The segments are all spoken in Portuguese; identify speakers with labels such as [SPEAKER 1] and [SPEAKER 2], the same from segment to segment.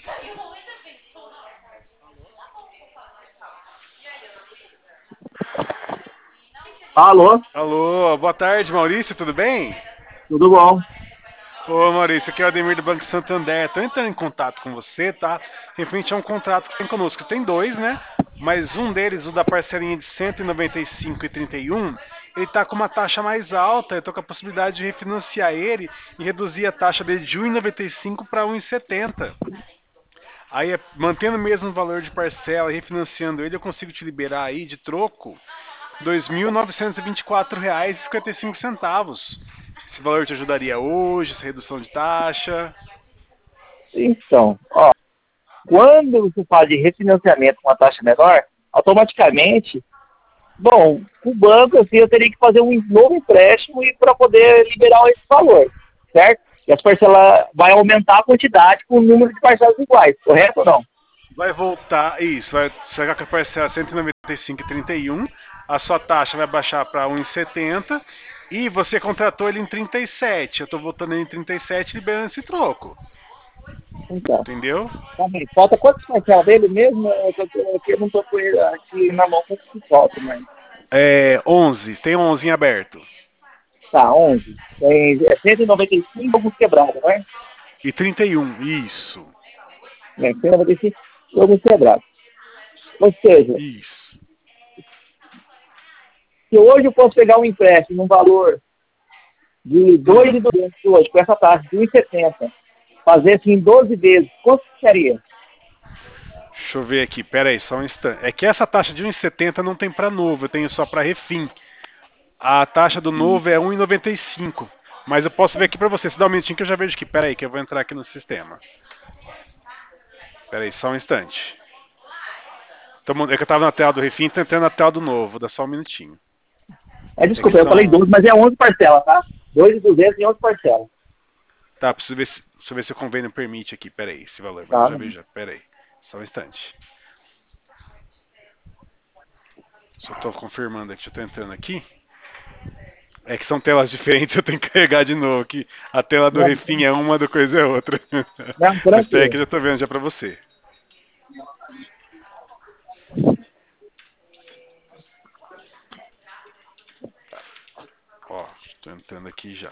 [SPEAKER 1] Alô,
[SPEAKER 2] Alô, boa tarde, Maurício, tudo bem?
[SPEAKER 1] tudo bom?
[SPEAKER 2] Ô Maurício, aqui é o Ademir do Banco Santander. Estou entrando em contato com você, tá? Referente a um contrato que tem conosco. Tem dois, né? Mas um deles, o da parcelinha de 195,31, ele tá com uma taxa mais alta. Eu tô com a possibilidade de refinanciar ele e reduzir a taxa dele de 1,95 para 1,70. Aí, mantendo o mesmo valor de parcela e refinanciando ele, eu consigo te liberar aí de troco R$ 2.924,55. Esse valor te ajudaria hoje, essa redução de taxa?
[SPEAKER 1] Então, ó, quando você fala de refinanciamento com uma taxa menor, automaticamente, bom, o banco, assim, eu teria que fazer um novo empréstimo para poder liberar esse valor, certo? E as parcelas vai aumentar a quantidade com o número de parcelas iguais, correto ou não?
[SPEAKER 2] Vai voltar, isso, vai chegar com a parcela 195,31, a sua taxa vai baixar para 1,70 e você contratou ele em 37. Eu estou voltando ele em 37 liberando esse troco.
[SPEAKER 1] Então,
[SPEAKER 2] Entendeu?
[SPEAKER 1] tá bem. Falta quantas parcelas dele mesmo? Eu não estou com ele aqui na mão, quanto que falta, mas...
[SPEAKER 2] É 11, tem 11 em aberto.
[SPEAKER 1] Tá, 11. Tem 195 alguns quebrados, não é?
[SPEAKER 2] E 31, isso.
[SPEAKER 1] 195 alguns quebrados. Ou seja,
[SPEAKER 2] Isso.
[SPEAKER 1] se hoje eu posso pegar um empréstimo num valor de
[SPEAKER 2] Hum.
[SPEAKER 1] 2.200 hoje, com essa taxa de 1,70, fazer assim em 12 vezes, quanto seria?
[SPEAKER 2] Deixa eu ver aqui, pera aí, só um instante. É que essa taxa de 1,70 não tem para novo, eu tenho só para refim. A taxa do novo é 1,95. Mas eu posso ver aqui para você. Se dá um minutinho que eu já vejo aqui. Pera aí, que eu vou entrar aqui no sistema. Pera aí, só um instante. É que eu tava na tela do refim, tô entrando na tela do novo. Dá só um minutinho. É que
[SPEAKER 1] Desculpa, eu falei
[SPEAKER 2] são.
[SPEAKER 1] 12, mas é 11 parcelas, tá? 2.200 em 11 parcelas.
[SPEAKER 2] Tá, preciso ver se o convênio permite aqui. Pera aí, esse valor. Mas eu
[SPEAKER 1] Tá?
[SPEAKER 2] já vejo. Pera aí. Só um instante. Só tô confirmando aqui. Eu tô entrando aqui. É que são telas diferentes, eu tenho que carregar de novo aqui. A tela do
[SPEAKER 1] Não,
[SPEAKER 2] refim é uma, do coisa é outra.
[SPEAKER 1] não,
[SPEAKER 2] Mas peraí que
[SPEAKER 1] tranquilo.
[SPEAKER 2] eu já tô vendo já pra você. Ó, tô entrando aqui já.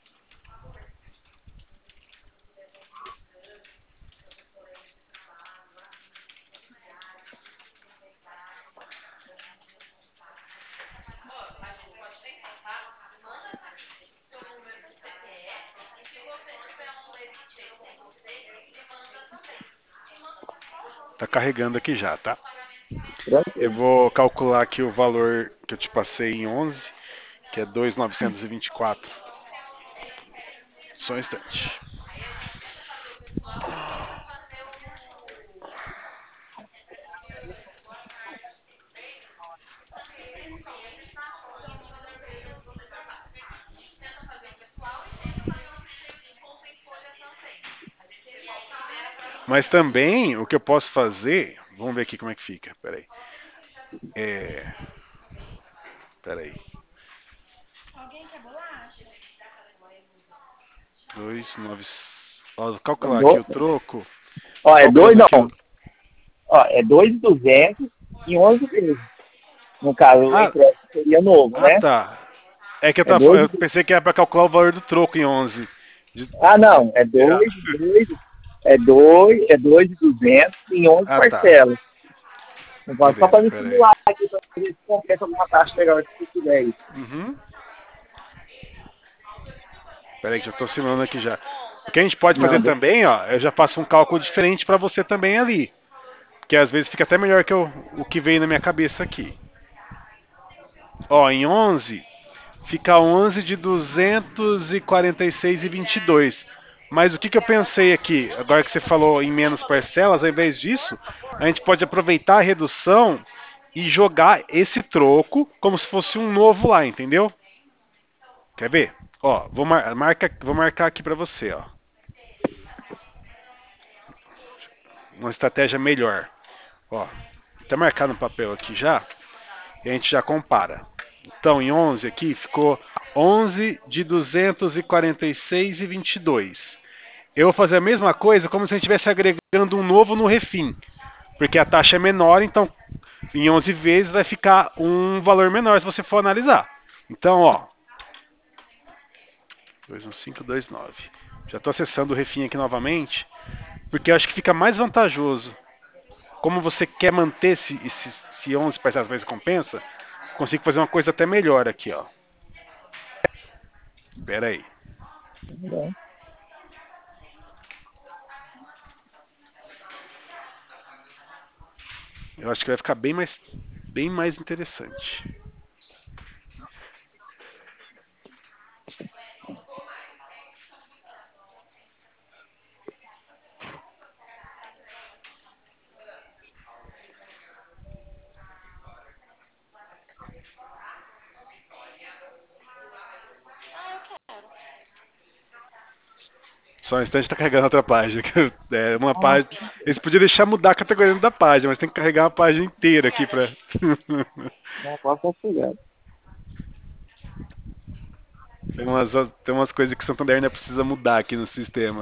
[SPEAKER 2] Tá carregando aqui já, tá? Eu
[SPEAKER 1] Tranquilo.
[SPEAKER 2] vou calcular aqui o valor que eu te passei em 11, que é 2.924. Só um instante. Mas também o que eu posso fazer, vamos ver aqui como é que fica. Peraí. É, peraí. 2.9. Ó, vou
[SPEAKER 1] É
[SPEAKER 2] calcular aqui
[SPEAKER 1] do,
[SPEAKER 2] o troco. Tô
[SPEAKER 1] ó, é 2,
[SPEAKER 2] calculando aqui
[SPEAKER 1] não.
[SPEAKER 2] o.
[SPEAKER 1] Ó, é 2.200 em 11 vezes. No caso, o
[SPEAKER 2] Ah,
[SPEAKER 1] empréstimo seria novo,
[SPEAKER 2] ah
[SPEAKER 1] né?
[SPEAKER 2] tá. É que
[SPEAKER 1] É 2,
[SPEAKER 2] eu pensei que era pra calcular o valor do troco em 11. De,
[SPEAKER 1] não, é
[SPEAKER 2] ah,
[SPEAKER 1] 2.200 em 11
[SPEAKER 2] ah, tá.
[SPEAKER 1] parcelas. Então, só para
[SPEAKER 2] Beleza,
[SPEAKER 1] me
[SPEAKER 2] peraí.
[SPEAKER 1] simular aqui, para ver se compensa alguma taxa melhor se tiver aí.
[SPEAKER 2] Uhum. Peraí que já tô simulando aqui já. O que a gente pode fazer
[SPEAKER 1] Não,
[SPEAKER 2] também, ó, eu já faço um cálculo diferente para você também ali. Que às vezes fica até melhor que o que veio na minha cabeça aqui. Ó, em 11, fica 11 de 246,22. Mas o que eu pensei aqui, agora que você falou em menos parcelas, ao invés disso, a gente pode aproveitar a redução e jogar esse troco como se fosse um novo lá, entendeu? Quer ver? Ó, vou marcar aqui para você, ó. Uma estratégia melhor. Ó, tá marcado no papel aqui já, e a gente já compara. Então, em 11 aqui ficou 11 de 246,22. eu vou fazer a mesma coisa como se a gente estivesse agregando um novo no Refin. Porque a taxa é menor, então em 11 vezes vai ficar um valor menor se você for analisar. Então, ó, 21529. Já estou acessando o Refin aqui novamente, porque eu acho que fica mais vantajoso. Como você quer manter esse 11 parcelas mais recompensa, consigo fazer uma coisa até melhor aqui, ó. Espera aí. Eu acho que vai ficar bem mais interessante. Só um instante, tá carregando outra página. É uma página. Eles podiam deixar mudar a categoria da página, mas tem que carregar uma página inteira aqui pra.
[SPEAKER 1] Não posso pegar.
[SPEAKER 2] Tem umas coisas que Santander ainda precisa mudar aqui no sistema.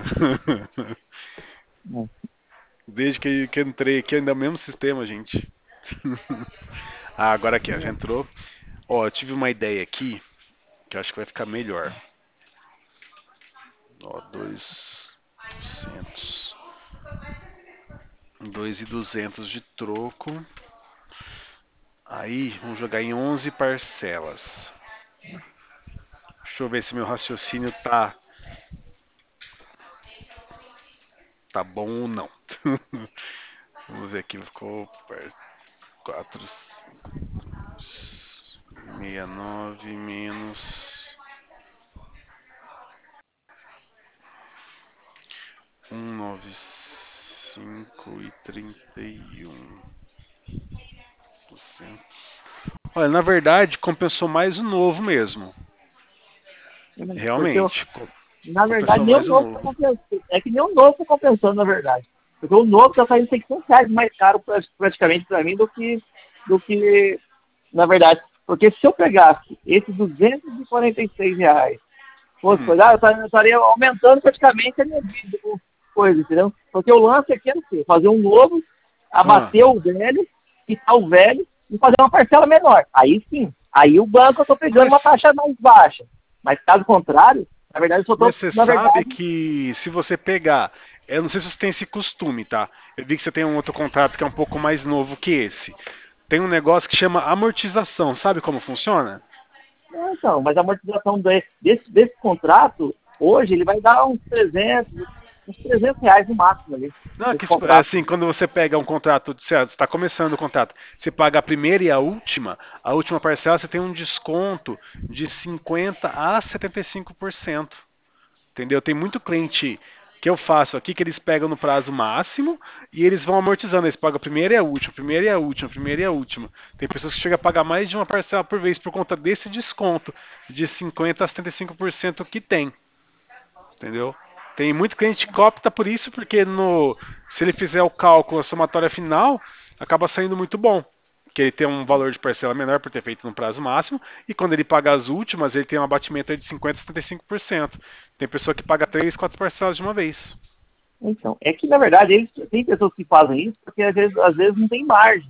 [SPEAKER 2] Desde que eu entrei aqui, ainda é o mesmo sistema, gente. Ah, agora aqui, ó, já entrou. Ó, eu tive uma ideia aqui que eu acho que vai ficar melhor. Ó, 2.200. 2.200 de troco. Aí, vamos jogar em 11 parcelas. Deixa eu ver se meu raciocínio tá bom ou não. Vamos ver aqui, ficou 4, 69 menos 195,31%. Olha, na verdade, compensou mais o novo mesmo.
[SPEAKER 1] Porque
[SPEAKER 2] Realmente.
[SPEAKER 1] na verdade,
[SPEAKER 2] Compensou
[SPEAKER 1] nem o
[SPEAKER 2] mais o
[SPEAKER 1] novo está
[SPEAKER 2] novo.
[SPEAKER 1] compensando. É que nem o novo está compensando, na verdade. Porque o novo está saindo R$ 600 mais caro praticamente para mim do que, na verdade. Porque se eu pegasse esses R$ 246, fosse coisa, eu estaria aumentando praticamente a minha dívida com coisa, entendeu? Porque o lance aqui é o quê? Fazer um novo,
[SPEAKER 2] Ah,
[SPEAKER 1] abater o velho, quitar o velho e fazer uma parcela menor. Aí sim. Aí o banco eu estou pegando uma
[SPEAKER 2] mas,
[SPEAKER 1] taxa mais baixa. Mas caso contrário, na verdade, eu só
[SPEAKER 2] mas
[SPEAKER 1] estou,
[SPEAKER 2] você
[SPEAKER 1] na
[SPEAKER 2] sabe
[SPEAKER 1] verdade,
[SPEAKER 2] que se você pegar. Eu não sei se você tem esse costume, tá? Eu vi que você tem um outro contrato que é um pouco mais novo que esse. Tem um negócio que chama amortização. Sabe como funciona?
[SPEAKER 1] não, então, mas a amortização desse contrato, hoje, ele vai dar uns R$ 300 no máximo ali,
[SPEAKER 2] Não,
[SPEAKER 1] desse
[SPEAKER 2] que tipo, é
[SPEAKER 1] contrato.
[SPEAKER 2] assim, quando você pega um contrato, você está começando o contrato, você paga a primeira e a última parcela você tem um desconto de 50 a 75%. Entendeu? Tem muito cliente que eu faço aqui que eles pegam no prazo máximo e eles vão amortizando. Eles pagam a primeira e a última, a primeira e a última, a primeira e a última. Tem pessoas que chegam a pagar mais de uma parcela por vez por conta desse desconto de 50 a 75% que tem. Entendeu? Tem muito cliente que opta por isso porque se ele fizer o cálculo, a somatória final, acaba saindo muito bom. Que ele tem um valor de parcela menor por ter feito no prazo máximo, e quando ele paga as últimas, ele tem um abatimento de 50% a 75%. Tem pessoa que paga 3, 4 parcelas de uma vez.
[SPEAKER 1] Então, é que, na verdade, tem pessoas que fazem isso porque, às vezes não tem margem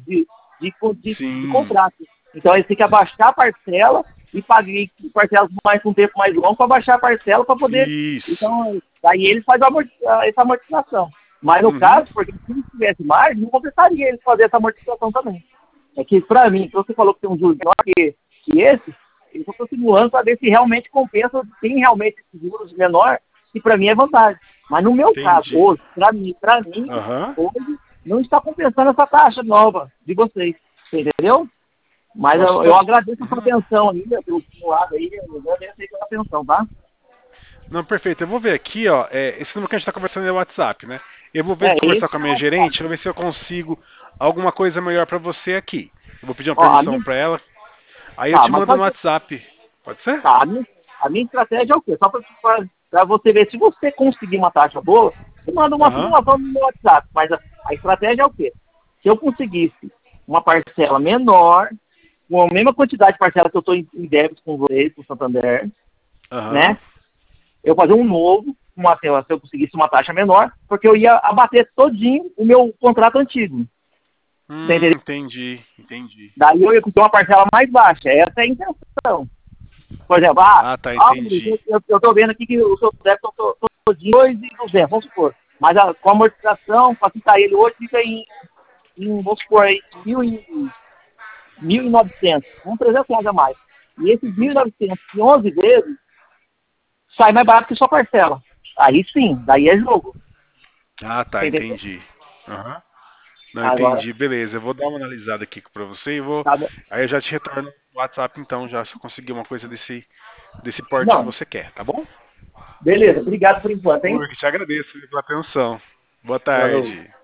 [SPEAKER 1] de
[SPEAKER 2] Sim,
[SPEAKER 1] contrato. Então, eles têm que abaixar a parcela e pagar parcelas mais com um tempo mais longo para baixar a parcela para poder.
[SPEAKER 2] isso.
[SPEAKER 1] Então, aí eles fazem essa amortização. Mas, no
[SPEAKER 2] Uhum.
[SPEAKER 1] caso, porque se não tivesse margem, não compensaria eles fazer essa amortização também. É que, para mim, se você falou que tem um juros menor que esse, eu estou simulando para ver se realmente compensa, se tem realmente esse juros menor, que para mim é vantagem. Mas no meu caso,
[SPEAKER 2] Entendi.
[SPEAKER 1] hoje, para mim,
[SPEAKER 2] Aham.
[SPEAKER 1] hoje, não está compensando essa taxa nova de vocês. Você entendeu? Mas
[SPEAKER 2] Posso
[SPEAKER 1] eu
[SPEAKER 2] ter...
[SPEAKER 1] agradeço a sua
[SPEAKER 2] Uhum.
[SPEAKER 1] atenção aí, pelo simulado aí, eu agradeço aí pela atenção, tá?
[SPEAKER 2] Não, perfeito. Eu vou ver aqui, ó. Esse número que a gente está conversando é o WhatsApp, né? Eu vou ver,
[SPEAKER 1] É,
[SPEAKER 2] conversar
[SPEAKER 1] esse
[SPEAKER 2] com a
[SPEAKER 1] é o
[SPEAKER 2] minha
[SPEAKER 1] WhatsApp.
[SPEAKER 2] gerente, vou ver se eu consigo alguma coisa melhor para você aqui. Eu vou pedir uma
[SPEAKER 1] Ó,
[SPEAKER 2] permissão para ela. Aí eu
[SPEAKER 1] tá,
[SPEAKER 2] te
[SPEAKER 1] mas
[SPEAKER 2] mando no
[SPEAKER 1] fazer,
[SPEAKER 2] WhatsApp. Pode ser?
[SPEAKER 1] tá, a minha estratégia é o quê? Só para você ver, se você conseguir uma taxa boa, você manda uma
[SPEAKER 2] Aham.
[SPEAKER 1] simulação no meu WhatsApp, mas a estratégia é o quê? Se eu conseguisse uma parcela menor, com a mesma quantidade de parcela que eu estou em débito com vocês, com o Santander,
[SPEAKER 2] Aham.
[SPEAKER 1] né? Eu fazer um novo, se eu conseguisse uma taxa menor, porque eu ia abater todinho o meu contrato antigo. Entendeu?
[SPEAKER 2] Entendi.
[SPEAKER 1] Daí eu ia ter uma parcela mais baixa. Essa é a intenção. Por exemplo,
[SPEAKER 2] Tá, entendi.
[SPEAKER 1] eu estou vendo aqui que o seu débito todinho 2.200, vamos supor. Mas com a amortização, para quitar ele hoje, fica vamos supor, aí, 1.900, uns 300 reais a mais. E esses 1.900 em 11 vezes, sai mais barato que só parcela. Aí sim, daí é jogo.
[SPEAKER 2] Tá,
[SPEAKER 1] Entendeu?
[SPEAKER 2] entendi. Aham. Não,
[SPEAKER 1] Agora,
[SPEAKER 2] entendi. Beleza, eu vou dar uma analisada aqui pra você e vou.
[SPEAKER 1] tá bom.
[SPEAKER 2] Aí eu já te retorno no WhatsApp então, já se eu conseguir uma coisa desse porte que
[SPEAKER 1] Não,
[SPEAKER 2] você quer, tá bom?
[SPEAKER 1] beleza, obrigado por enquanto, hein?
[SPEAKER 2] Oi, que te agradeço pela atenção. Boa
[SPEAKER 1] Falou.
[SPEAKER 2] tarde.